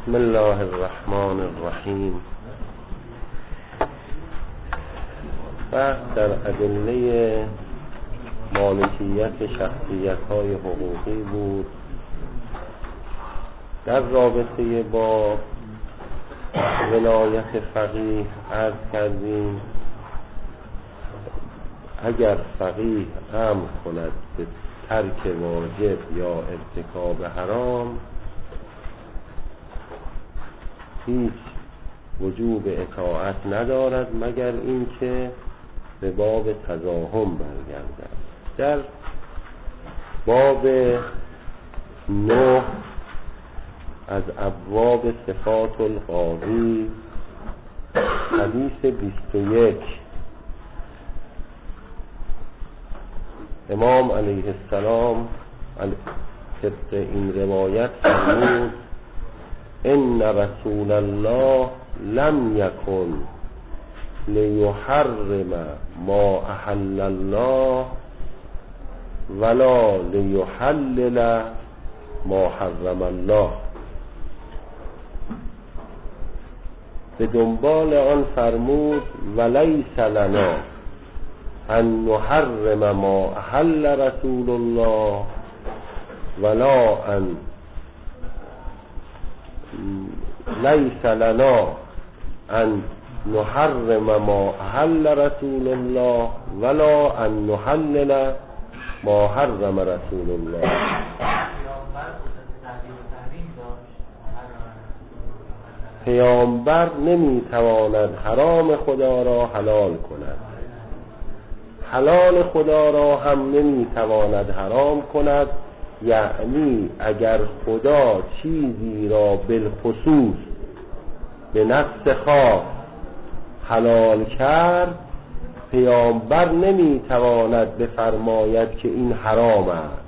بسم الله الرحمن الرحیم. بحث در ادله مالکیت شخصیت‌های حقوقی بود. در رابطه با ولایت فقیه عرض کردیم اگر فقیه امر کند به ترک واجب یا ارتکاب حرام، هیچ وجوب اطاعت ندارد مگر اینکه به باب تزاحم برگردد. در باب 9 از ابواب صفات القاضی حدیث 21 امام علیه السلام طبق این روایت فرمود: ان رسول الله لم یکن لیحرم ما احل الله ولا لیحلل ما حرم الله. به دنبال آن فرمود: ولیس لنا ان نحرم ما احل رسول الله ولا ان لیس لنا ان نحرم ما احل رسول الله ولا ان نحلل ما حرم رسول الله. پیامبر نمیتواند حرام خدا را حلال کند، حلال خدا را هم نمیتواند حرام کند. یعنی اگر خدا چیزی را بالخصوص به نفس خاص حلال کرد، پیامبر نمیتواند بفرماید که این حرام است.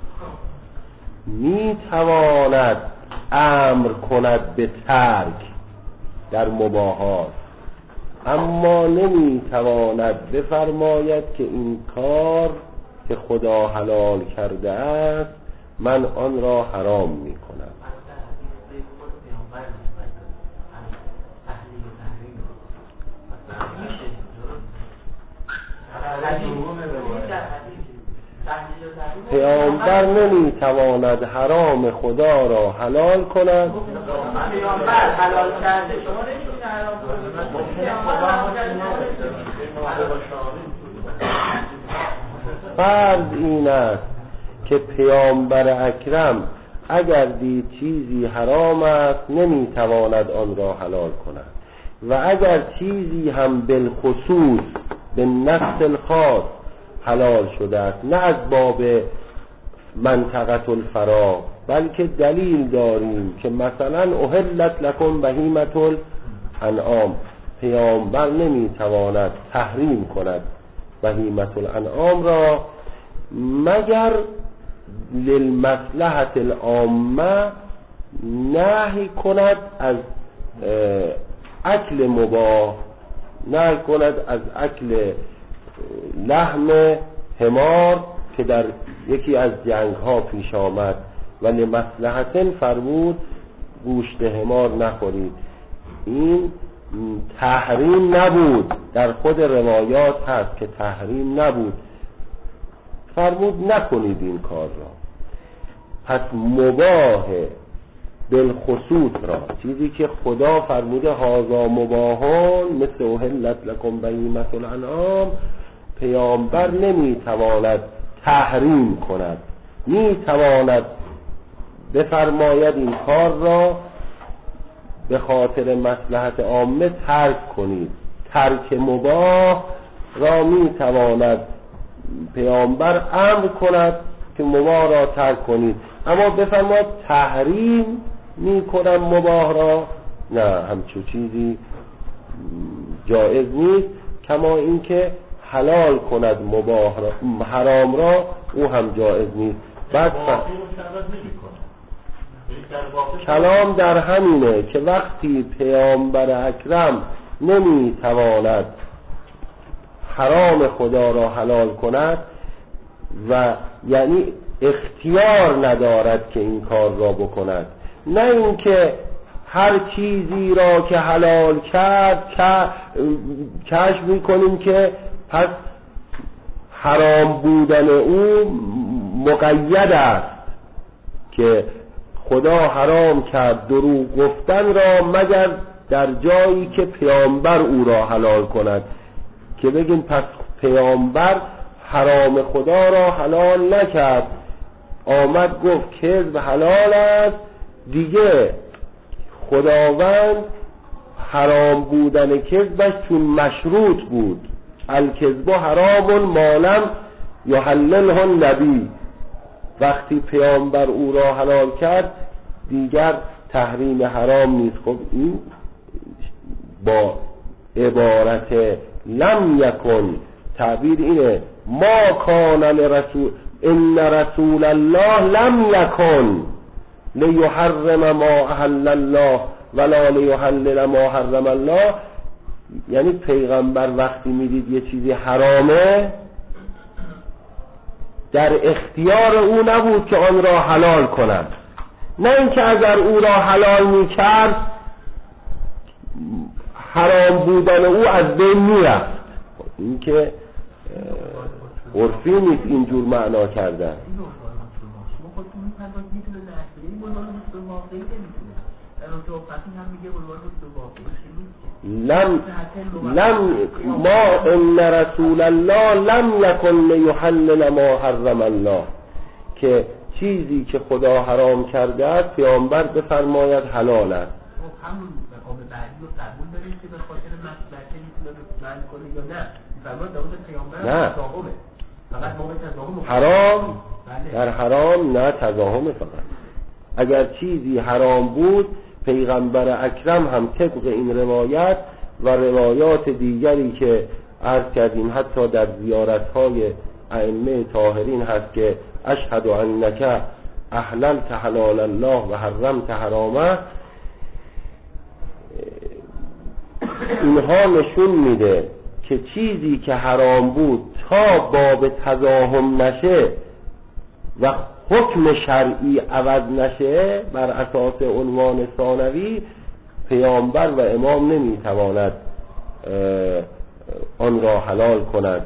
میتواند امر کند به ترک در مباحات، اما نمیتواند بفرماید که این کار که خدا حلال کرده است من آن را حرام میکنم. پیامبر نمیتواند حرام خدا را حلال کند. پیامبر حلال کرده، شما نمیتونید حرام کنید. فرض این است که پیامبر اکرم اگر دید چیزی حرام است نمیتواند آن را حلال کند، و اگر چیزی هم بالخصوص به نفس الخاص حلال شده است، نه از باب منطقه الفراغ، بلکه دلیل داریم که مثلا احلت لکم بهیمة الانعام، پیامبر نمیتواند تحریم کند بهیمة الانعام را مگر للمصلحة العامه نهی کند از اکل مباح، نهی کند از اکل لحم حمار که در یکی از جنگ ها پیش آمد و لمصلحة فرمود گوشت حمار نخورید. این تحریم نبود، در خود روایات هست که تحریم نبود، فرمود نکنید این کار را. پس مباح بالخصوص را، چیزی که خدا فرموده هذا مباحون مثل احلت لکم بهیمة الانعام، پیامبر نمیتواند تحریم کند، میتواند بفرماید این کار را به خاطر مصلحت عامه ترک کنید. ترک مباح را میتواند پیامبر امر کند که مباح را ترک کنید، اما بفرماید تحریم میکنم مباح را، نه، همچون چیزی جایز نیست. کما اینکه حلال کند مباح را، حرام را، او هم جایز نیست. بعد کلام در همینه که وقتی پیامبر اکرم نمیتواند حرام خدا را حلال کند و یعنی اختیار ندارد که این کار را بکند، نه اینکه هر چیزی را که حلال کرد کشف میکنیم که پس حرام بودن او مقید است، که خدا حرام کرد دروغ گفتن را مگر در جایی که پیامبر او را حلال کند، که بگیم پس پیامبر حرام خدا را حلال نکرد، آمد گفت کذب حلال است، دیگه خداوند حرام بودن کذبش چون مشروط بود، الکذب حرام ما لم یحلله النبی، وقتی پیامبر او را حلال کرد دیگر تحریم حرام نیست. خب این با عبارت لم یکن تعبیر اینه، ما کان لرسول ان رسول الله لم یکن لیحرم ما احل الله ولا لیحلل ما حرم الله، یعنی پیغمبر وقتی میدید یه چیزی حرامه در اختیار او نبود که آن را حلال کند، نه اینکه اگر او را حلال میکرد حرام بودن او از بین میرفت. این که عرفی نیست اینجور معنا کردن. لم ما ان رسول الله لم یکن لیحلل ما حرم الله، که چیزی که خدا حرام کرده است پیامبر بفرماید حلال است. همون مقام بعدی رو قبول دارید که به خاطر مصلحتی میتونه من کنه یا نه؟ فرمان داود پیامبر تضاهمه، فقط موقع تضاهم حرام در حرام نه تضاهم. فقط اگر چیزی حرام بود پیغمبر اکرم هم طبق این روایت و روایات دیگری که عرض کردیم حتی در زیارت‌های ائمه طاهرین هست که اشهد انک احللت حلال الله و حرمت حرامه، اینها نشون میده که چیزی که حرام بود تا باب تضاهم نشه و حکم شرعی عوض نشه بر اساس عنوان ثانوی، پیامبر و امام نمیتواند آن را حلال کند.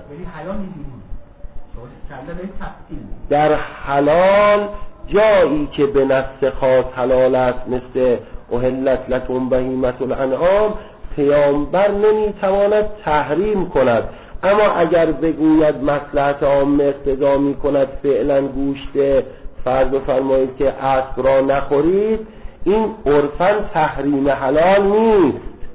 در حلال جایی که به نص خاص حلال است مثل احلت لکم بهیمة الانعام، پیامبر نمیتواند تحریم کند، اما اگر بگوید مصلحت عامه اقتضا میکند فعلا گوشت فرض بفرمایید که اسب را نخورید، این عرفاً تحریم حلال نیست.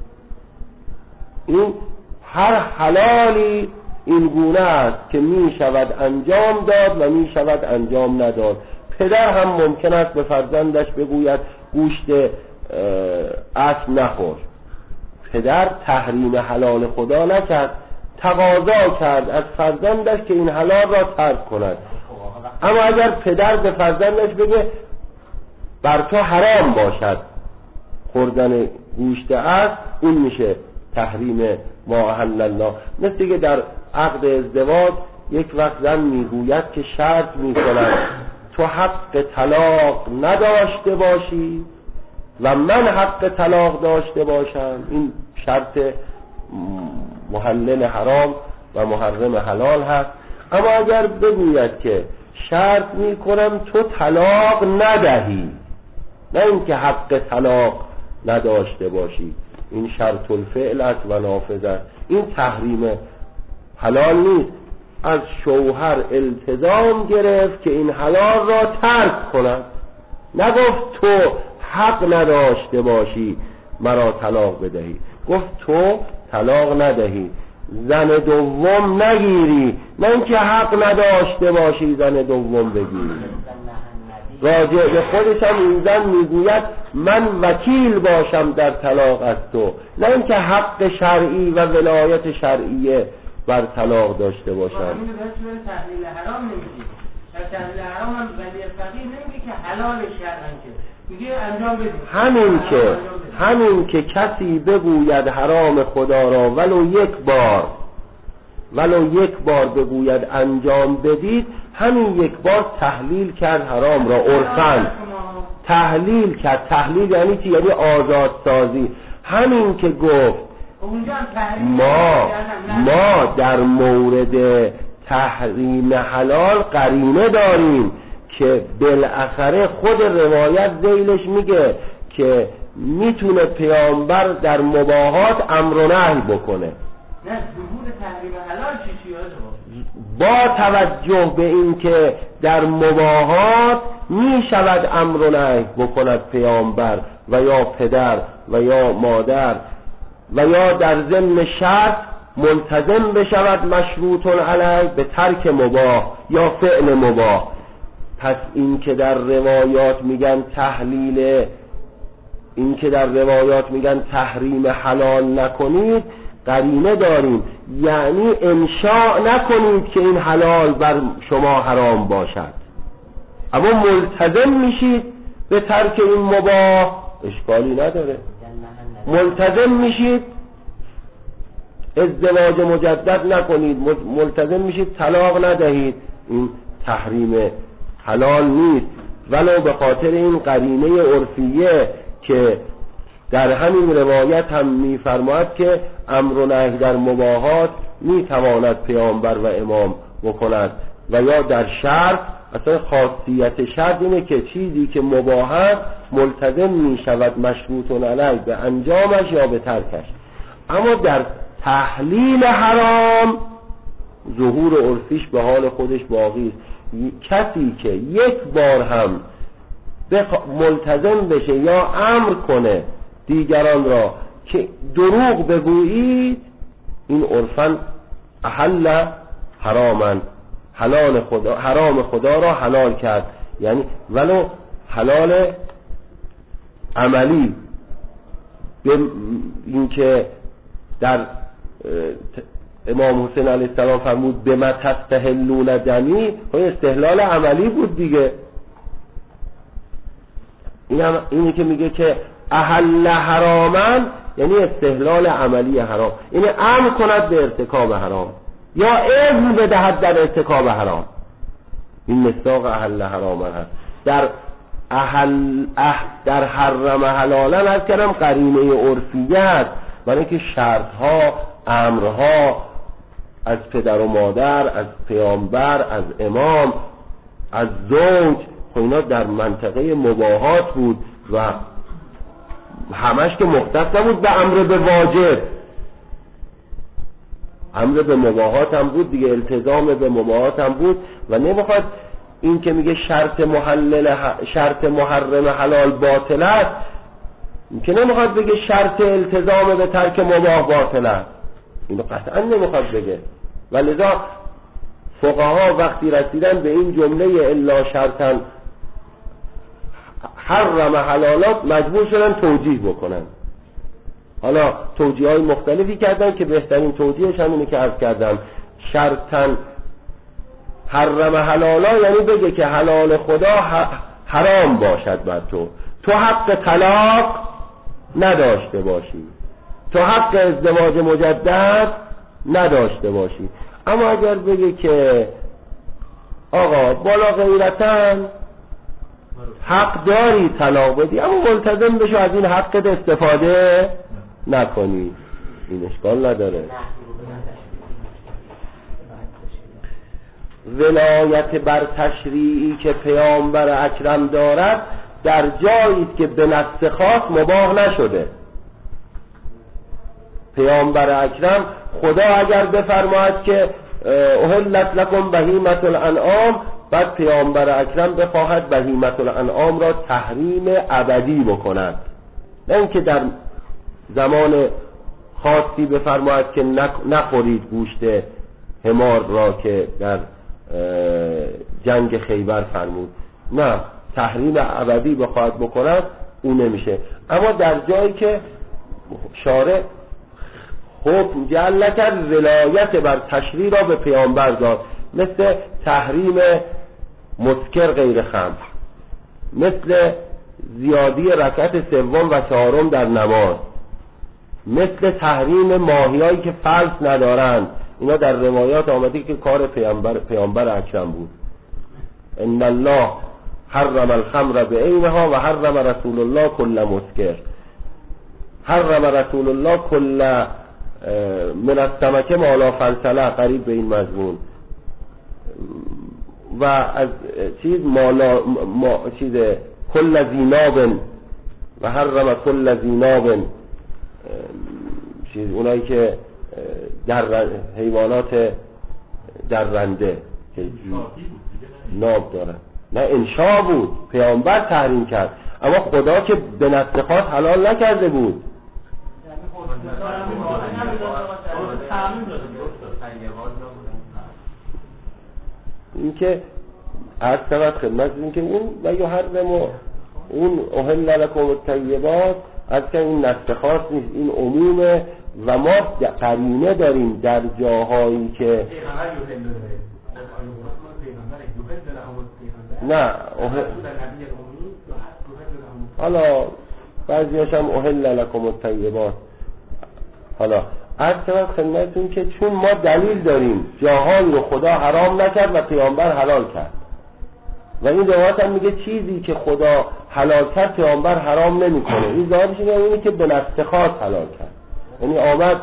این هر حلالی این گونه است که می شود انجام داد و می شود انجام نداد. پدر هم ممکن است به فرزندش بگوید گوشت اسب نخور، پدر تحریم حلال خدا نکرد، تقاضا کرد از فرزندش که این حلال را ترک کند. اما اگر پدر به فرزندش بگه بر تو حرام باشد خوردن گوشت اسب، اون میشه تحریم ما احل الله. مثل که در عقد ازدواج یک وقت زن میگوید که شرط میکند تو حق طلاق نداشته باشی و من حق طلاق داشته باشم، این شرط محلل حرام و محرم حلال هست. اما اگر بگوید که شرط میکنم تو طلاق ندهی، نه اینکه حق طلاق نداشته باشی، این شرط الفعل است و نافذ است، این تحریم حلال نیست. از شوهر التزام گرفت که این حلال را ترک کند، نگفت تو حق نداشته باشی مرا طلاق بدهی، گفت تو طلاق ندهی، زن دوم نگیری، نه اینکه حق نداشته باشی زن دوم بگیری. راجع به خودش هم این زن میگوید من وکیل باشم در طلاق از تو، نه اینکه حق شرعی و ولایت شرعیه بر طلاق داشته باشم. همین به تحلیل حرام نمیگی، در تحلیل حرام هم ولی فقیه نمیگه که حلال شرعن، که میگه انجام بدید. همین که کسی بگوید حرام خدا را ولو یک بار بگوید انجام بدید، همین یک بار تحلیل کرد حرام را. عرفاً تحلیل کرد. تحلیل یعنی چی؟ یعنی آزادسازی. همین که گفت ما در مورد تحریم حلال قرینه داریم که بالاخره خود روایت ذیلش میگه که میتونه پیامبر در مباحات امر و نهی بکنه. نه ظهور تحریم حلال چیه؟ با توجه به این که در مباحات میشود امر و نهی بکند پیامبر و یا پدر و یا مادر و یا در ضمن شرط ملتزم بشود مشروط علیه به ترک مباح یا فعل مباح. پس این که در روایات میگن تحریم حلال نکنید قرینه داریم، یعنی انشاء نکنید که این حلال بر شما حرام باشد، اما ملتزم میشید به ترک این مباح، اشکالی نداره. ملتزم میشید ازدواج مجدد نکنید، ملتزم میشید طلاق ندهید، این تحریم حلال نیست، ولو به خاطر این قرینه عرفیه که در همین روایت هم میفرماید که امر و نهی در مباحات میتواند پیامبر و امام بکند و یا در شرط. اصلا خاصیت شرط اینه که چیزی که مباح است ملتزم میشود مشروط علیه به انجامش یا به ترکش. اما در تحلیل حرام ظهور عرفیش به حال خودش باقی است. کسی که یک بار هم ملتزم بشه یا امر کنه دیگران را که دروغ بگویید، این عرفاً احل حرامن، حرام خدا را حلال کرد، یعنی ولو حلال عملی. به این که در امام حسین علیه السلام فرمود به ما تستحلون دمی، استحلال عملی بود دیگه. اینی که میگه که احل حرامن یعنی استحلال عملی حرام، اینه امر کند به ارتکاب حرام یا اذن بدهد در ارتکاب حرام. این مصداق احل حرامن هست. در حرم حلالن هست کردم قرینه عرفیه هست، برای اینکه شرطها امرها از پدر و مادر، از پیامبر، از امام، از زوج، اینا در منطقه مباحات بود و همش که مختص نبود به امر به واجب، امر به مباحات هم بود دیگه، التزام به مباحات هم بود. و نمیخواد این که میگه شرط محرم حلال باطل است، این که نمیخواد بگه شرط التزام به ترک مباح باطل است، اینو قطعا نمیخواد بگه. ولذا فقها وقتی رسیدن به این جمله الا شرطا حرم حلالات مجبور شدن توجیه بکنن. حالا توجیه های مختلفی کردن که بهترین توجیهش همینه که عرض کردم، شرطا حرم حلالا یعنی بگه که حلال خدا حرام باشد بر تو حق طلاق نداشته باشی، تو حق ازدواج مجدد نداشته باشی. اما اگر بگه که آقا بالا غیرتن حق داری طلاق بدی، اما ملتزم بشو از این حقت استفاده نکنی، این اشکال نداره. ولایت بر تشریعی که پیامبر اکرم دارد در جایی است که به نص خاص مباح نشده. پیامبر اکرم خدا اگر بفرماید که احلت لکم بهیمة الانعام، بعد پیامبر اکرم بخواهد بهیمة الانعام را تحریم ابدی بکند، نه اینکه در زمان خاصی بفرماید که نخورید گوشت حمار را که در جنگ خیبر فرمود، نه، تحریم ابدی بخواهد بکند اون نمیشه. اما در جایی که شارع حکم جعل کرد ولایت بر تشریع را به پیامبر داد، مثل تحریم مسکر غیر خمر، مثل زیادی رکعت سوم و چهارم در نماز، مثل تحریم ماهیایی که فلس ندارند، اینا در روایات آمده که کار پیامبر اکرم بود. ان الله حرم الخمر بعینها و حرم رسول الله کل مسکر. حرم رسول الله کل من السمک ما لا فلسله، قریب به این مضمون. و از چیز چیز کل ذیناب و حرم کل ذیناب، چیز اونایی که حیوانات درنده که ناب دارن. نه انشا بود، پیامبر تحریم کرد، اما خدا که به نص خاص حلال نکرده بود. این که از طرف خدمت این که اون و یا حرم اون احل لکم الطیبات از که این نص خاص نیست، این عمومه و ما قرینه داریم در جاهایی که نه حالا بعضیش هم احل لکم الطیبات. حالا از طرف خدمتون که چون ما دلیل داریم جاهایی رو خدا حرام نکرد و پیامبر حلال کرد و این روایت هم میگه چیزی که خدا حلال کرد پیامبر حرام نمیکنه. این ظاهرش اینه که به نص خاص حلال کرد، یعنی آمد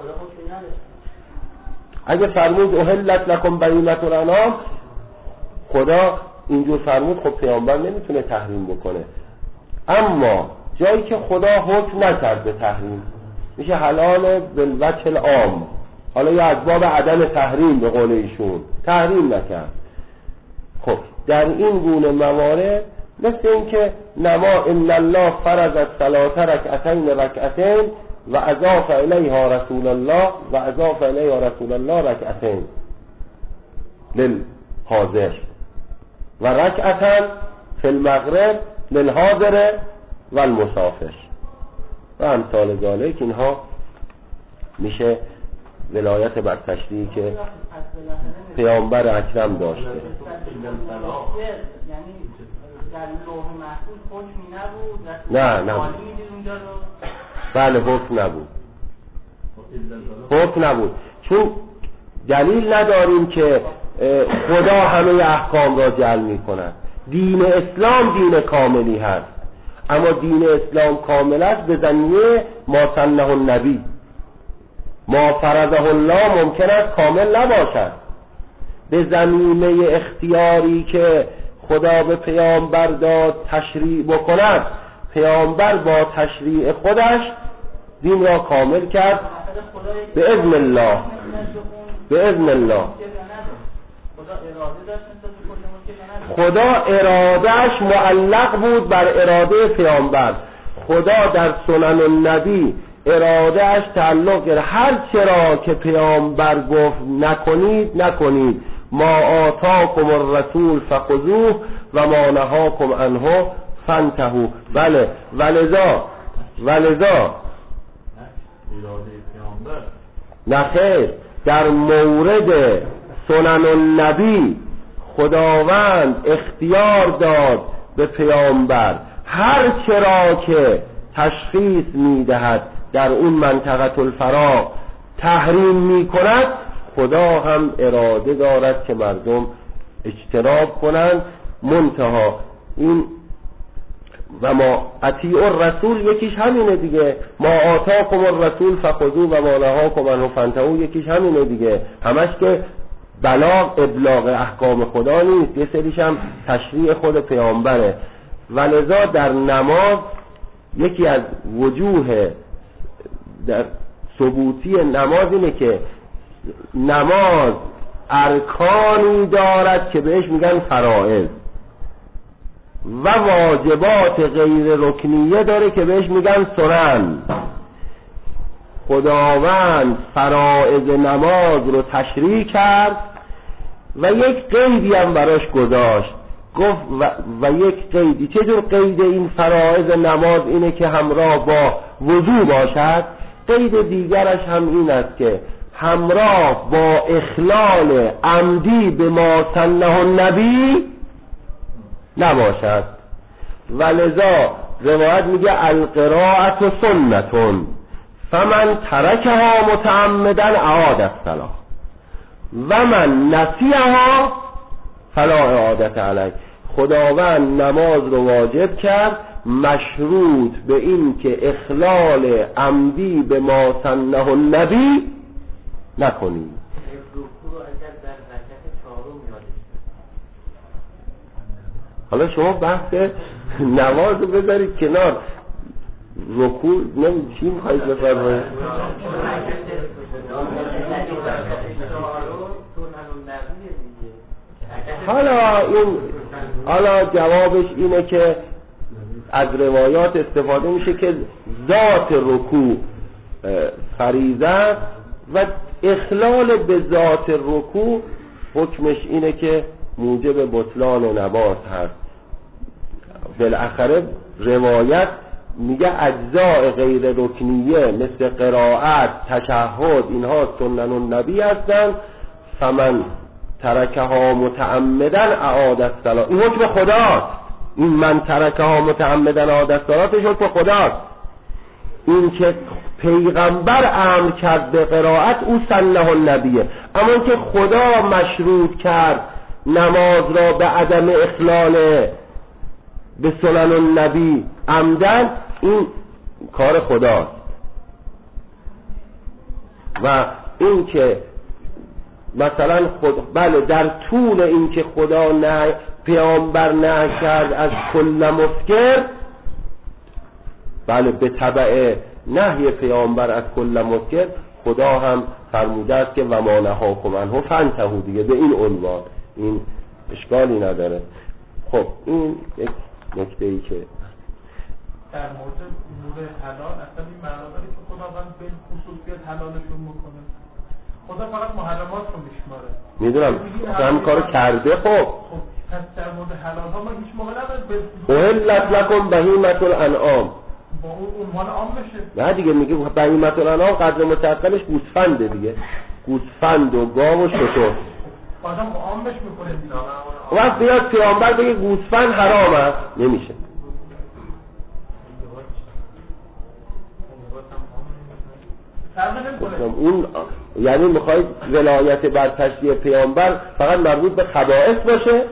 اگه فرمود احلت لکم بهیمة الانعام، خدا اینجور فرمود، خب پیامبر نمیتونه تحریم بکنه. اما جایی که خدا حکم نکرد به تحریم میشه حلال بالوجه العام. حالا یا از باب عدم تحریم به قول ایشون تحریم نکرد. خب در این گونه موارد مثل این که نما ان الله فرض الصلاه رکعتین و اضاف الیها رسول الله و اضاف الیها رسول الله رکعتین للحاضر و رکعتن فی المغرب للحاضر و المسافر و امثال ذالک. اینها میشه ولایت بر تشریعی که پیامبر اکرم داشته. یعنی در لوح محفوظ حکمی نبود؟ نه بله حکم نبود، حکم نبود، چون دلیل نداریم که خدا همه احکام را جعل می کند. دین اسلام دین کاملی هست، اما دین اسلام کامل است به زمینه ما سنه النبی. ما فرضه الله ممکن است کامل نباشد. به زمینه اختیاری که خدا به پیامبر داد تشریع بکند، پیامبر با تشریع خودش دین را کامل کرد به اذن الله. به اذن الله خدا ارادهش معلق بود بر اراده پیامبر. خدا در سنن النبی ارادهش تعلق گرفت هر چرا که پیامبر گفت نکنید نکنید. ما آتاکم الرسول فخذوه و ما نهاکم عنه فانتهوا. بله ولذا نخیر در مورد سنن النبی خداوند اختیار داد به پیامبر هر چرا که تشخیص میدهد در اون منطقه الفراغ تحریم میکند، خدا هم اراده دارد که مردم اجتناب کنند. منتها این و ما اطیعوا الرسول یکیش همینه دیگه، ما آتاکم الرسول فخذوه و ما نهاکم عنه فانتهوا یکیش همینه دیگه. همش که بلاغ ابلاغ احکام خدا نیست، یه سریش هم تشریع خود پیامبره. ولذا در نماز یکی از وجوه در ثبوتی نماز اینه که نماز ارکانی دارد که بهش میگن فرائض و واجبات غیر رکنیه داره که بهش میگن سنن. خداوند فرائض نماز رو تشریع کرد و یک قیدی هم براش گذاشت، گفت و یک قیدی. چه جور قید این فرائض نماز؟ اینه که همراه با وضو باشد. قید دیگرش هم این است که همراه با اخلال عمدی به ما سنه النبی نباشد. ولذا روایت میگه القراءة سنتون فمن ترکها متعمدا اعاد الصلاة و من نسیها فلا اعادت علیه. خداوند نماز رو واجب کرد مشروط به این که اخلال عمدی به ما سنه النبی نکنیم. حالا شما بحث نماز رو بذارید کنار، رکوع چی میخواید بفرمایید؟ حالا جوابش اینه که از روایات استفاده میشه که ذات رکوع فریضه و اخلال به ذات رکوع حکمش اینه که موجب بطلان نماز هست. بالاخره روایت میگه اجزاء غیر رکنیه مثل قرائت، تشهد، اینها سنن النبی هستن، فمن ترکها متعمدا اعاد الصلاه. این حکم خداست. این من ترکها متعمدا اعاد الصلاه حکم خداست. این که پیغمبر امر کرد به قرائت او سنه النبیه، اما که خدا مشروط کرد نماز را به عدم اخلال به سنن النبی عمدن، این کار خداست. و این که مثلا بله در طول این که خدا پیامبر نهی کرد از کل مسکر، بله به تبع نهی پیامبر از کل مسکر خدا هم فرموده است که و ما نهاکم عنه فانتهوا، دیگه به این عنوان این اشکالی نداره. خب این یک نکته ای که در مورد امور حلال اصلا این معنا داره که خداوند به خصوصیت حلالشون میکنه، خدا فقط محرمات رو میشماره. میدونم هم کارو کرده. خب پس در مورد حلال ها ما هیچ موقع نباید احلت لکم بهیمة الانعام با اون عنوان عام بشه. نه دیگه، میگه بهیمة الانعام قدر متعقلش گوسفنده دیگه، گوسفند و گاو و شتر. بازم عام بش میکنه دیگه. وقت بیاد پیامبر بگه گوسفند حرام است، نمیشه. اون یعنی میخواید ولایت بر تشریع پیامبر فقط مربوط به خبائث باشه؟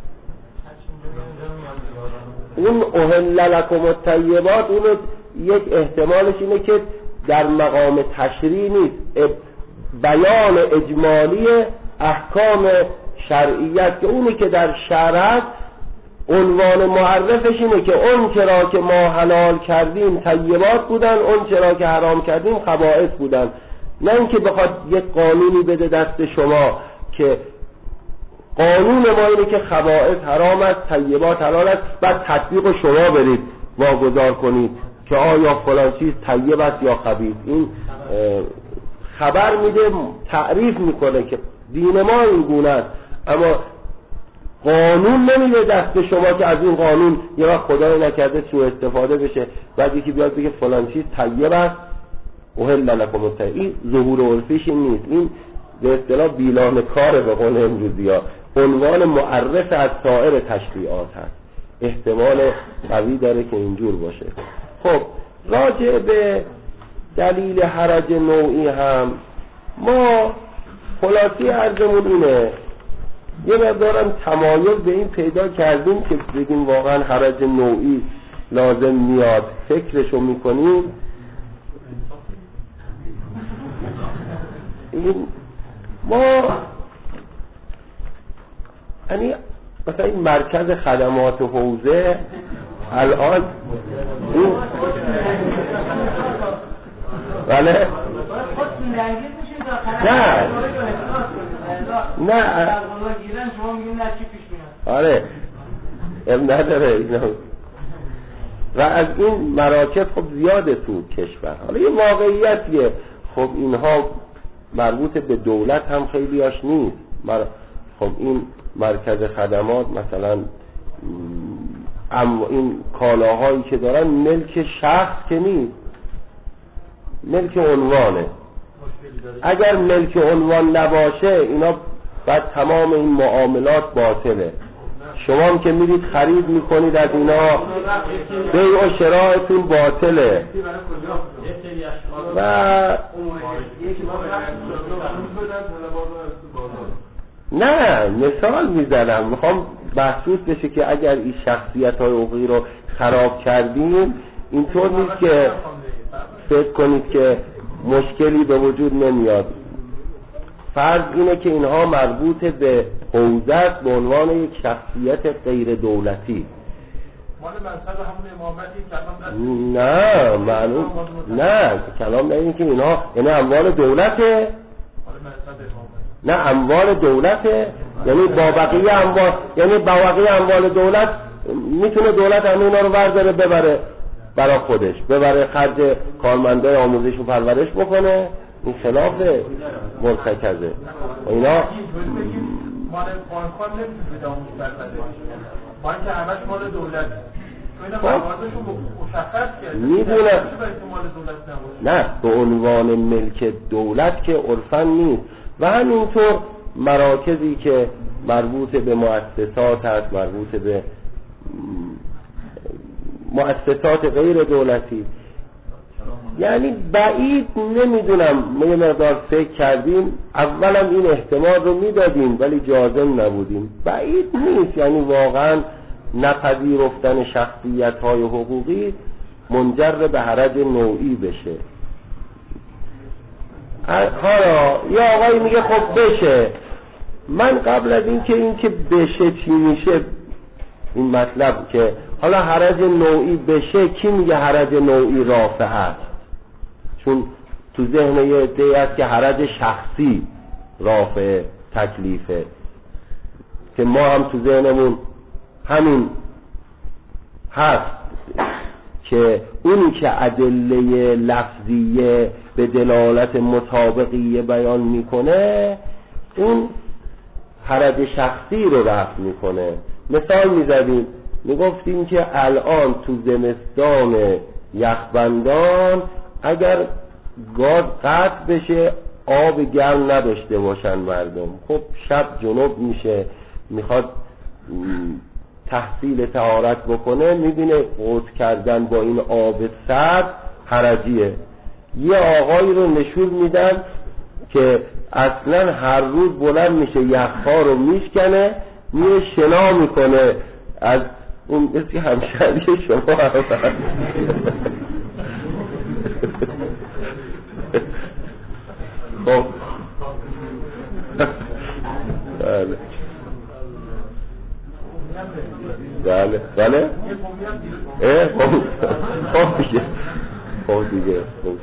اون احل لکم الطیبات، اون یک احتمالش اینه که در مقام تشریع نیست، بیان اجمالی احکام شرعیت، که اونی که در شرع عنوان معرفش اینه که اون چرا که ما حلال کردیم طیبات بودن، اون چرا که حرام کردیم خبائث بودن. نه اینکه بخواد یک قانونی بده دست شما که قانون ما اینه که خبائث حرام است، طیبات حلال است، بعد تطبیق شما برید واگذار کنید که آیا فلان چیز طیب است یا خبیث. این خبر میده، تعریف میکنه که دین ما این گونه است، اما قانون نمیده دست شما که از این قانون یه وقت خدای نکرده سوء استفاده بشه، بعد یکی بیاد بگه فلان چیز طیب است احل لکم الطیبات. این ظهور عرفیش نیست، این به اصطلاح بیلان کار به قول امروزی‌ها، عنوان معرف از سایر تشریعات هست. احتمال قوی داره که اینجور باشه. خب راجع به دلیل حرج نوعی هم ما خلاصی عرضمون اینه، یه مقدارم تمایل به این پیدا کردیم که بگیم واقعا حرج نوعی لازم میاد، فکرشو میکنیم. این ما یعنی مثلا این مرکز خدمات حوزه الان این بله نه آره نداره اینا. و از این مراکز خب زیاده تو کشور. حالا یه واقعیتیه، خب اینها مربوط به دولت هم خیلی هاش نیست. خب این مرکز خدمات مثلا این کالاهایی که دارن ملک شخص که نیست، ملک عنوانه. اگر ملک عنوان نباشه اینا بعد تمام این معاملات باطله. شما هم که میرید خرید میکنید از اینا، بیع و شرایتون باطله. و نه مثال میزنم، میخوام محسوس بشه که اگر این شخصیت‌های حقوقی رو خراب کردیم، اینطور نیست که فکر کنید که مشکلی به وجود نمیاد. فرض اینه که اینها مربوط به حوزه است به عنوان یک شخصیت غیر دولتی. مال مذهب همون امامتی کلام نه معلوم نه کلام نه، این که اینها یعنی اموال دولته، نه اموال دولته، یعنی با بقیه اموال، یعنی با بقیه اموال دولت میتونه دولت همه اینا رو برداره ببره برای خودش، ببره خرج کارمندای آموزش و پرورش بکنه. این خلاف مرتکزه اینا. مال بانک‌ها نمیتونه آموزش پرورش، بانک همش مال دولت. میدونه نه به عنوان ملک دولت که عرفاً نیست. و همینطور مراکزی که مربوط به مؤسسات هست، مربوط به مؤسسات غیر دولتی، یعنی بعید نمیدونم، ما یه مقدار فکر کردیم، اولا این احتمال رو میدادیم ولی جازم نبودیم، بعید نیست یعنی واقعا نپذیرفتن شخصیت‌های حقوقی منجر به حرج نوعی بشه. حالا یا آقایی میگه خب بشه، من قبل از اینکه بشه چی میشه، این مطلب که حالا حرج نوعی بشه، کی میگه حرج نوعی رافع است؟ چون تو ذهن یه عده‌ای هست که حرج شخصی رافع تکلیفه، که ما هم تو ذهنمون همین هست که اونی که ادله لفظیه به دلالت مطابقیه بیان میکنه اون حرج شخصی رو رفع میکنه. مثال میزدیم، میگفتیم که الان تو زمستان یخبندان اگر گاز قطع بشه آب گرم نداشته باشن مردم، خب شب جنوب میشه، میخواد تحصیل طهارت بکنه، میبینه غسل کردن با این آب سرد حرجیه. یه آقایی رو نشون میدن که اصلا هر روز بلند میشه یخها رو میشکنه، میره شنا میکنه از اون مثل همشهری شما خب بله بله خب دیگه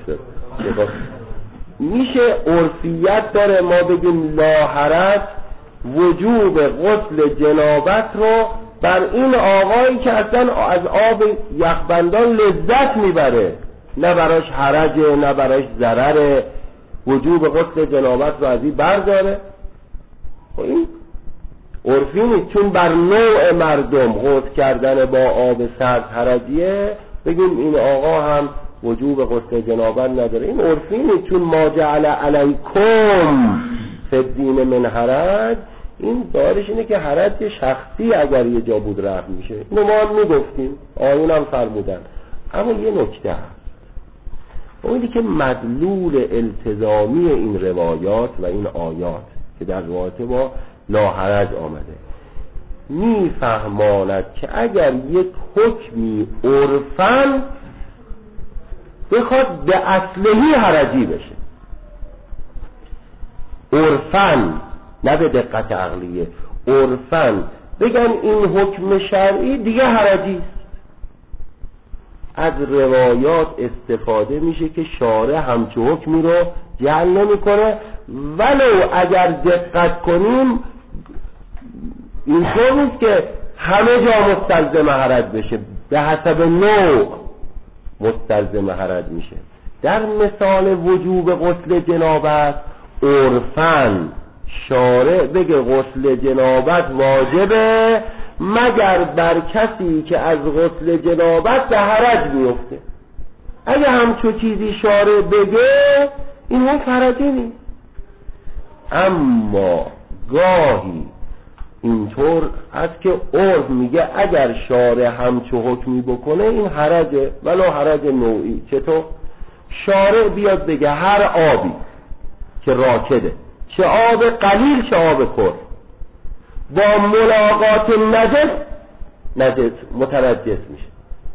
میشه عرفیت داره ما بگیم لاحرج وجوب غسل جنابت رو بر این آقایی که اصلا از آب یخبندان لذت میبره، نه براش حرجه نه براش ضرره، وجوب غسل جنابت رو از این برداره. خب این عرفی نیست، چون بر نوع مردم غسل کردن با آب سرد حرجیه، بگیم این آقا هم وجوب غسل جنابت نداره. این عرفی نیست، چون ما جعل علیکم فی الدین من حرج، این دارش اینه که حرج شخصی اگر یه جا بود رفع میشه. اینو ما هم میگفتیم، آیون هم فرمودن. اما یه نکته هست، اونی که مدلول التزامی این روایات و این آیات که در رابطه با لاحرج آمده میفهماند که اگر یک حکمی عرفاً بخواد به اصلهی حرجی بشه، عرفاً نه به دقت عقلیه، عرفاً بگن این حکم شرعی دیگه حرجی است، از روایات استفاده میشه که شارع همچه حکمی رو جعل نمی کنه، ولو اگر دقت کنیم اینطور نیست که همه جا مستلزم حرج بشه، به حسب نوع مستلزم حرج میشه. در مثال وجوب غسل جنابت عرفاً شارع بگه غسل جنابت واجبه مگر بر کسی که از غسل جنابت به حرج میفته. اگه همچو چیزی شارع بگه این هم حرجی نیست. اما گاهی اینطور است که عرف میگه اگر شارع همچو حکمی بکنه این حرجه، ولو حرج نوعی. چطور؟ شارع بیاد بگه هر آبی که راکده، چه آب قلیل چه آب کر، با ملاقات نجس متنجس میشه.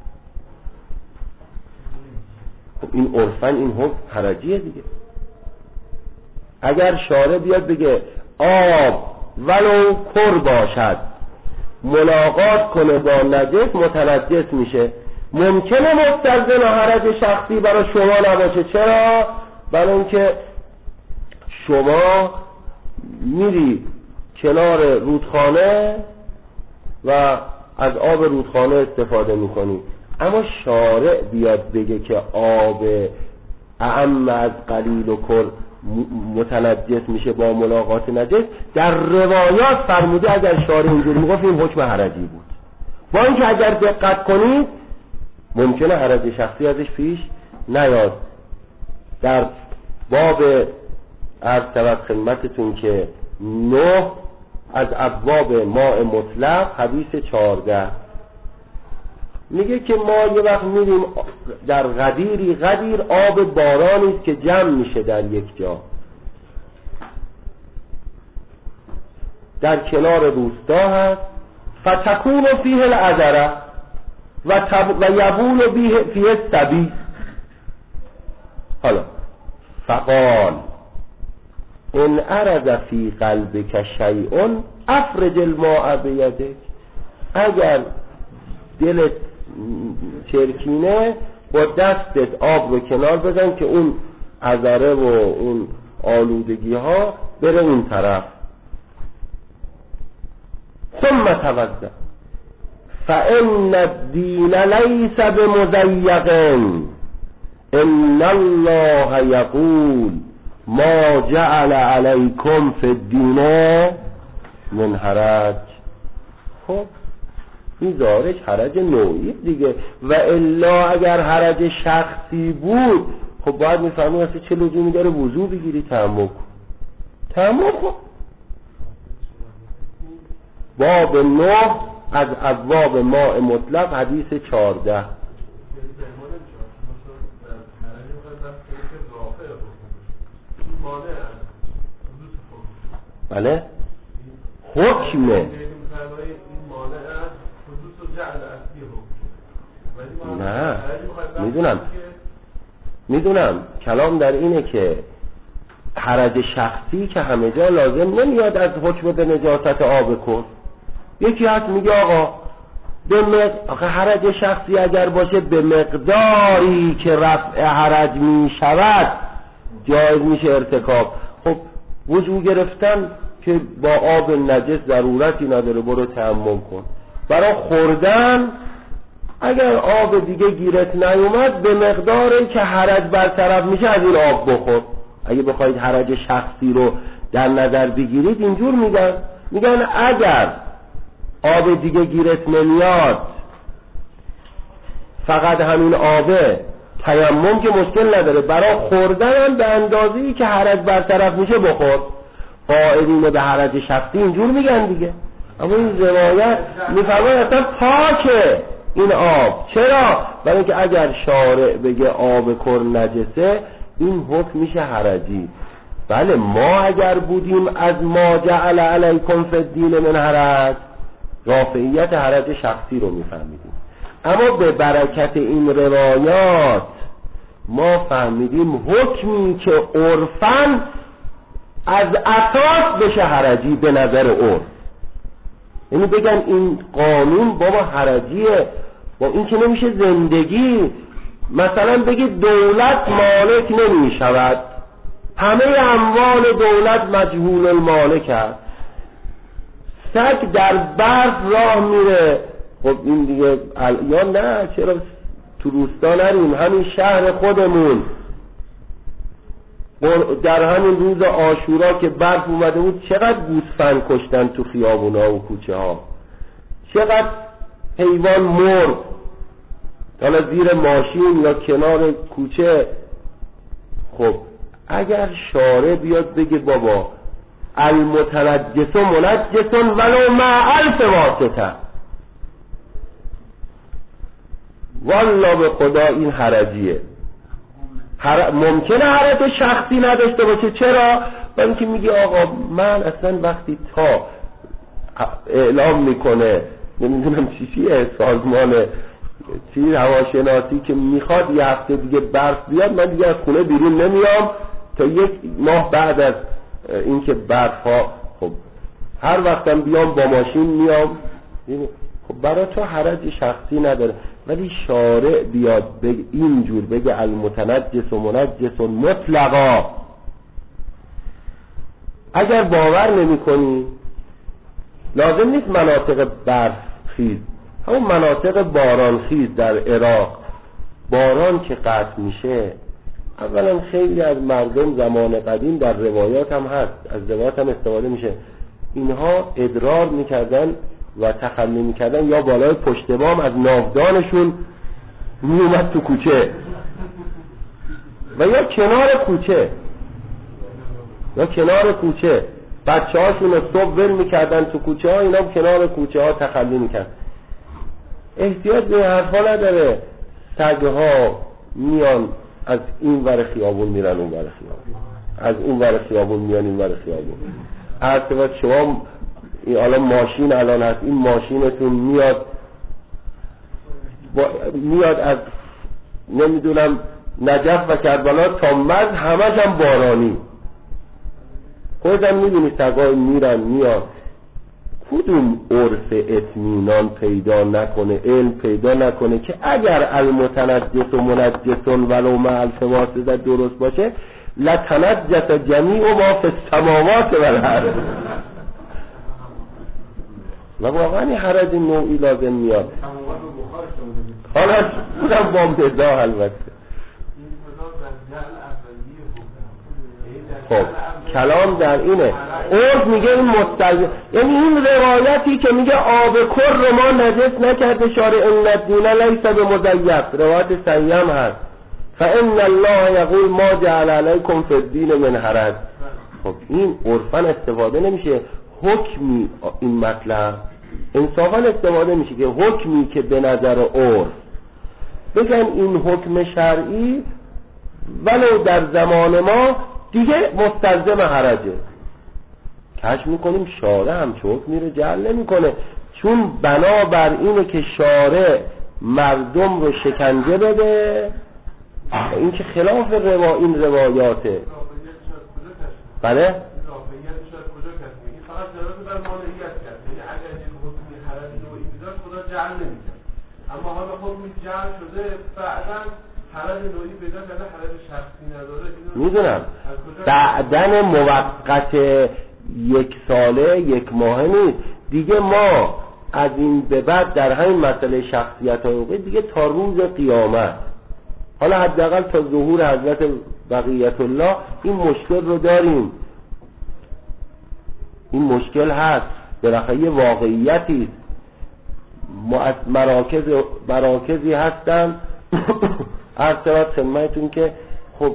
خب این عرفاً این حکم حرجیه دیگه. اگر شارع بیاد بگه آب ولو کر باشد ملاقات کنه با نجس متنجس میشه، ممکنه مستلزم حرج شخصی برای شما نباشه. چرا؟ برای اینکه شما میری کنار رودخانه و از آب رودخانه استفاده میکنی، اما شارع بیاد بگه که آب اعم از قلیل و کل متنجس میشه با ملاقات نجس، در روایات فرموده اگر شارع اینجوری میگفت این حکم حرجی بود. با اینکه اگر دقت کنید ممکنه حرج شخصی ازش پیش نیاد. در باب عرض شود خدمتتون که 9 از ابواب ماء مطلق حدیث 14 میگه که ما یه وقت میریم در غدیر آب بارانی است که جمع میشه در یک جا در کنار روستا هست، فتکون فیه العذره و یبول فیه السبی. حالا فقال ان ارد فی قلبک شیء افرج الماء بیدک، اگر دلت چرکینه با دستت آب رو کنار بزن که اون عذره و اون آلودگی ها بره اون طرف. ثم توضأ فإن الدین لیس بمضیق ان الله یقول ما جعل علیکم فی الدین من حرج. خب این ظاهرش حرج نوعی دیگه، و الا اگر حرج شخصی بود خب باید میفهمیم اصلا چه لزومی داره وضو بگیری تیمم کن. باب 9 از ابواب ماء مطلق حدیث 14. بله حکمه نه میدونم کلام در اینه که حرج شخصی که همه جا لازم نمیاد از حکم به نجاست آب کن. یکی هست میگه آقا آخه حرج شخصی اگر باشه به مقداری که رفع حرج میشود جایز میشه ارتکاب. خب وضو گرفتن که با آب نجس ضرورتی نداره، برو تیمم کن. برای خوردن اگر آب دیگه گیرت نیومد به مقداری که حرج برطرف میشه از این آب بخور. اگه بخواید حرج شخصی رو در نظر بگیرید اینجور میگن اگر آب دیگه گیرت نمیاد فقط همین آبه، تیمم که مشکل نداره، برای خوردن هم به اندازه‌ای که حرج برطرف میشه بخور. قائلین به حرج شخصی اینجور میگن دیگه. اما این روایت میفرماید اصلا پاکه این آب. چرا؟ برای اینکه اگر شارع بگه آب کر نجسه این حکم میشه حرجی. بله ما اگر بودیم از ما جعل علیکم فی الدین من حرج رافعیت حرج شخصی رو میفهمیدیم، اما به برکت این روایات ما فهمیدیم حکمی که عرفاً از اساس بشه حرجی به نظر عرف. یعنی بگن این قانون بابا حرجیه، با این که نمیشه زندگی. مثلا بگید دولت مالک نمی شود، همه اموال دولت مجهول المالک است، سگ در برف راه میره. خب این دیگه یا نه چرا تو روستا نریم، همین شهر خودمون در همین روز عاشورا که برف اومده بود چقدر گوسفند کشتن تو خیابونا و کوچه ها، چقدر حیوان مرد حالا زیر ماشین یا کنار کوچه. خب اگر شارع بیاد بگه بابا المتنجس منجس ولو مع الف واسطه، والله به خدا این حرجیه. ممکنه حرج شخصی نداشته باشه. چرا؟ برای اینکه میگه آقا من اصلا وقتی تا اعلام میکنه نمیدونم چیه سازمان چی هواشناسی که میخواد یه هفته دیگه برف بیاد، من دیگه از خونه بیرون نمیام تا 1 ماه بعد از اینکه برف ها، خب هر وقتم بیام با ماشین میام. خب برای تو حرج شخصی نداره، ولی شارع بیاد اینجور بگه المتنجس و منجس مطلقا. اگر باور نمی کنی لازم نیست مناطق برف خیز، همون مناطق باران خیز در عراق باران که قطع میشه، اولا خیلی از مردم زمان قدیم در روایات هم هست، از روایات هم استفاده میشه، اینها ادرار میکردن و تخلی میکردن یا بالای پشت بام از ناودانشون میومد تو کوچه و یا کنار کوچه بچه هاشون رو صبح ول میکردن تو کوچه ها، اینا هم کنار کوچه ها تخلی میکردن. احتیاج به حرفا نداره. سگ ها میان از این ور خیابون میرن اون ور خیابون، از اون ور خیابون میان این ور خیابون. البته شما حالا ماشین الان هست، این ماشینتون میاد از نمیدونم نجف و کربلا تا مرز، همش هم بارانی. خودم میدونی سگای میان. کدوم عرف اطمینان پیدا نکنه، علم پیدا نکنه که اگر المتنجس و منجس ولو مع الفواصل درست باشه لتنجس جمیع ما فی السماوات و الارض. و واقعا حرج نوعی لازم میاد. حالا خودم با مزاح البته. خب کلام در اینه، عرف میگه این مستلزم، یعنی این روایتی که میگه آب کر ما نجس نکرده شارع ان الدین لیس بمزیف، روایت صحیح هم هست، فان الله یقول ما جعل علیکم فی الدین من حرج. خب این عرفا استفاده نمیشه، حکمی این مطلب انصافا استفاده میشه که حکمی که به نظر عرف بگن این حکم شرعی ولو در زمان ما دیگه مستلزم حرجه، کشف میکنیم شارع هم حکمی رو جعل نمیکنه، چون بنابر اینه که شارع مردم رو شکنجه بده، این که خلاف این روایاته. بله؟ اما حالا حکمی جعل شده بعداً حرج نوعی پیدا کرده، حرج شخصی نداره. میدونم بعدن موقت 1 ساله 1 ماهه نیست دیگه. ما از این به بعد در همین مسئله شخصیت حقوقی دیگه تا روز قیامت، حالا حداقل تا ظهور حضرت بقیت الله این مشکل رو داریم. این مشکل هست، بالاخره یه واقعیتی مراکزی هستن عرض خدمتتون که خب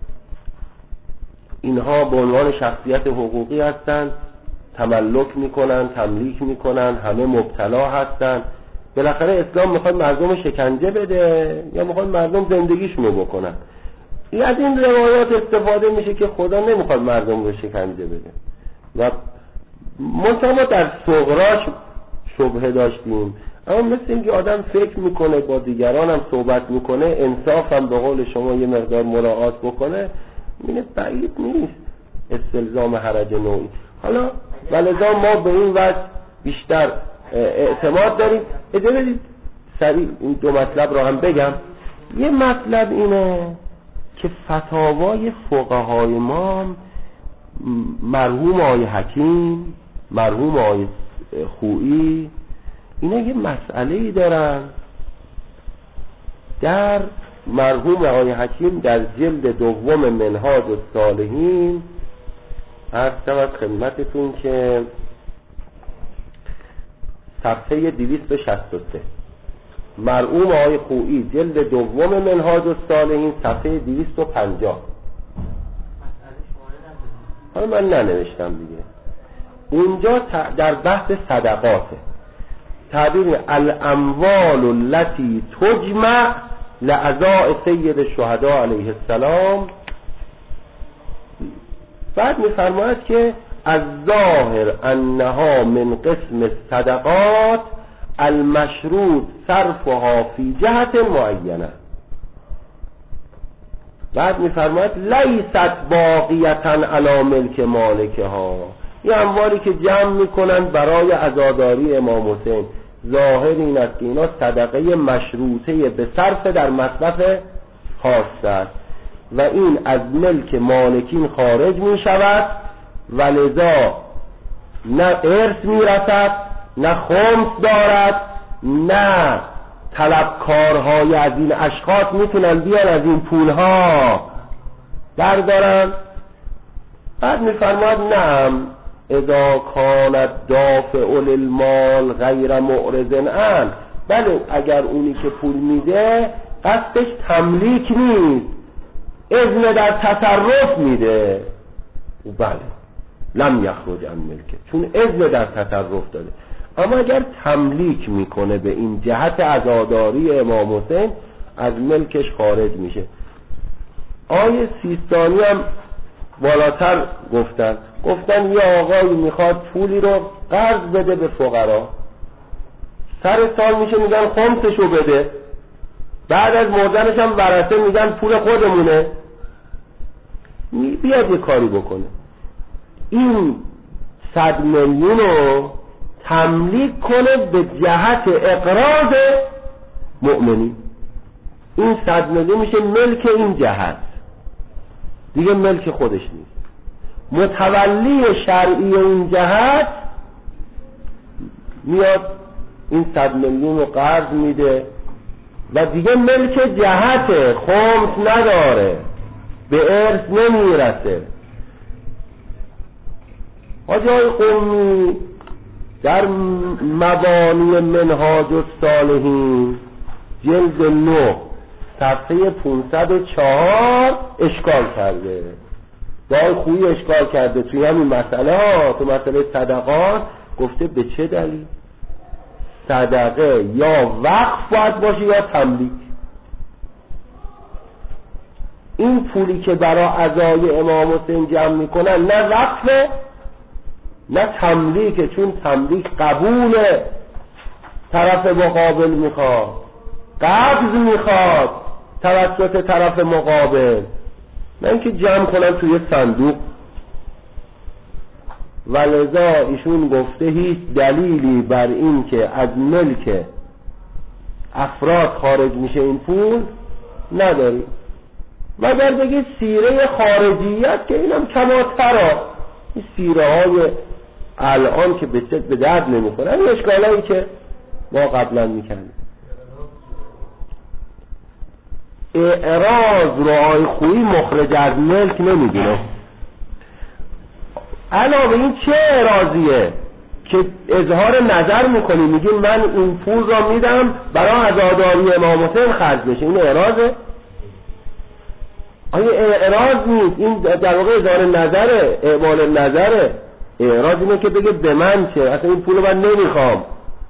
اینها به عنوان شخصیت حقوقی هستن، تملک میکنن، تملیک میکنن، همه مبتلا هستن. بالاخره اسلام میخواد مردم شکنجه بده یا میخواد مردم زندگیشونو بکنن؟ از این روایات استفاده میشه که خدا نمیخواد مردم رو شکنجه بده. و ما در صغراش شبهه داشتیم، اما مثل اینکه آدم فکر میکنه با دیگران هم صحبت میکنه، انصاف هم به قول شما یه مقدار مراعات بکنه، اینه بعید نیست استلزام حرج نوعی. حالا ولذا ما به این وجه بیشتر اعتماد داریم. اجازه بدید سریع این 2 مطلب رو هم بگم. یه مطلب اینه که فتاوای فقهای ما، مرحوم آقای حکیم، مرحوم آقای خویی، اینا یه مسئله‌ای دارن. در مرحوم آقای حکیم در جلد 2 منهاج الصالحین عرض شود خدمتتون که صفحه 263، مرحوم آقای خویی جلد 2 منهاج الصالحین صفحه 250. حالا من ننوشتم دیگه. اونجا در بحث صدقاته، تعبیر الاموال التي تجمع لعزاء سید الشهداء علیه السلام، بعد میفرماید که الظاهر انها من قسم الصدقات المشروط صرفها فی جهت معینه. بعد میفرماید لیست باقیتا علی ملک مالکها، این اموالی که جمع میکنن برای عزاداری امام حسین ظاهر این است که اینا صدقه مشروطه به صرف در مصرف خاص است و این از ملک مالکین خارج می شود و لذا نه ارث می رسد، نه خمس دارد، نه طلبکارهای از این اشخاص میتونن بیان از این پولها بردارن. بعد میفرماید نعم اذا کانت دافع للمال غیر معرض عنه، بله اگر اونی که پول میده قصدش تملیک نیست، اذن در تصرف میده، بله لم یخرج عن ملکه، چون اذن در تصرف داده. اما اگر تملیک میکنه به این جهت عزاداری امام حسین از ملکش خارج میشه. آیه سیستانی هم بالاتر گفتن یه آقایی میخواد پولی رو قرض بده به فقرا، سر سال میشه میگن خمسشو بده، بعد از مردنش هم ورثه میگن پول خودمونه، بیاد یه کاری بکنه این 100 میلیون رو تملیک کنه به جهت اقراض مؤمنین. این 100 میلیون میشه ملک این جهت، دیگه ملک خودش نیست. متولی شرعی این جهت میاد این 100 میلیون رو قرض میده و دیگه ملک جهت، خمس نداره، به ارث نمیرسه. حاجی قمی در مبانی منهاج الصالحین جلد 9 صفحه 504 اشکال کرده، با خویی اشکال کرده توی همین مسئله ها، تو مسئله صدقات گفته به چه دلیل صدقه یا وقف باید باشه یا تملیک. این پولی که برای عزای امام حسین جمع میکنن نه وقفه نه تملیکه، چون تملیک قبول طرف مقابل میخواد، قبض میخواد توسط طرف مقابل، نه اینکه جمع کنن توی صندوق. ولذا ایشون گفته هیچ دلیلی بر این که از ملک افراد خارج میشه این پول نداری، مگر بگید سیره خارجیت که اینم کماترا، این سیره های الان که به درد نمیخوره، این اشکالایی که ما قبلا میکردیم. اعراض رو آی خویی مخرج از ملک نمیدونه. علاوه این چه اعراضیه که اظهار نظر میکنی، میگی من این پول رو میدم برای عزاداری امام حسین خرج بشه، این اعراضه؟ آیا اعراض نیست، این در واقع اظهار نظره، اعمال نظره. اعراض اینه که بگه به من چه، اصلا این پول رو من نمیخوام.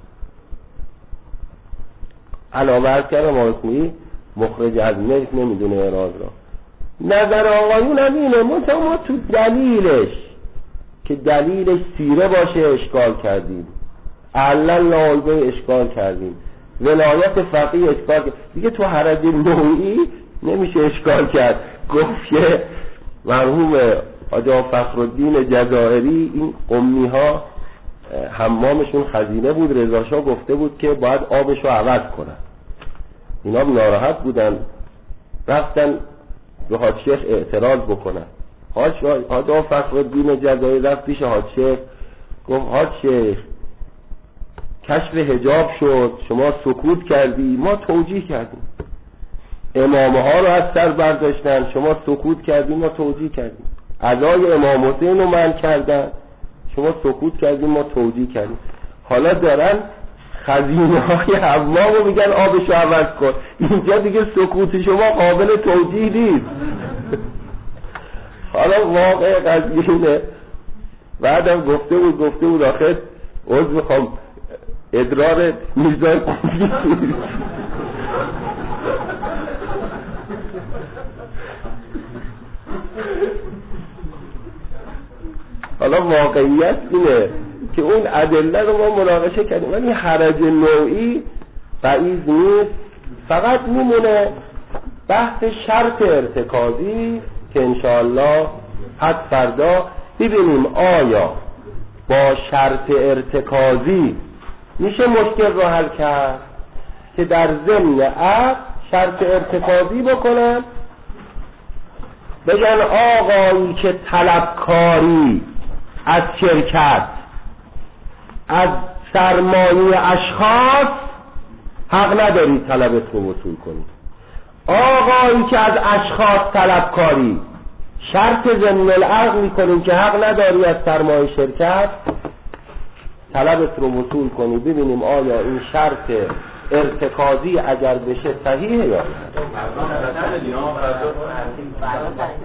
علاوه از کردم آقای خویی مخرج از ملک نمیدونه اعراض را. نظر آقایون هم اینه، ما تو دلیلش که دلیلش سیره باشه اشکال کردیم، علل لایبه اشکال کردیم، ولایت فقیه اشکال کردیم، دیگه تو حرج نوعی نمیشه اشکال کرد. گفت که مرحوم آقا فخرالدین جزائری این قمی ها حمامشون خزینه بود، رضا شاه گفته بود که باید آبش رو عوض کنن، اینا ناراحت بودن رفتن به حاج شیخ اعتراض بکنن. حاج فخرالدین جزائری رفت پیش حاج شیخ گفت حاج شیخ کشف حجاب شد، شما سکوت کردی، ما توجیه کردیم، امامه ها رو از سر برداشتن، شما سکوت کردیم، ما توجیه کردیم، عزای امام حسین رو منع کردن، شما سکوت کردیم، ما توجیه کردیم. حالا دارن خزینه های حمام رو میگن آبشو عوض کن، اینجا دیگه سکوت شما قابل توجیه نیست. حالا واقع قضیه اینه. بعدم گفته بود آخر عذر میخوام ادرار میزان قمی حالا واقعیت اینه که اون ادله رو ما مناقشه کردیم، ولی حرج نوعی بعید نیست. فقط میمونه بحث شرط ارتکازی که انشاءالله حد فردا ببینیم آیا با شرط ارتکازی میشه مشکل رو حل کرد که در ضمن عقد شرط ارتکازی بکنن، بگن آقایی که طلبکاری از شرکت از سرمایه اشخاص حق نداری طلبت رو وصول کنی. آقایی که از اشخاص طلبکاری شرط ضمن العقد میکنیم که حق نداری از سرمایه شرکت طلبت رو وصول کنی. ببینیم آیا این شرط ارتکازی اگر بشه صحیحه یا نه.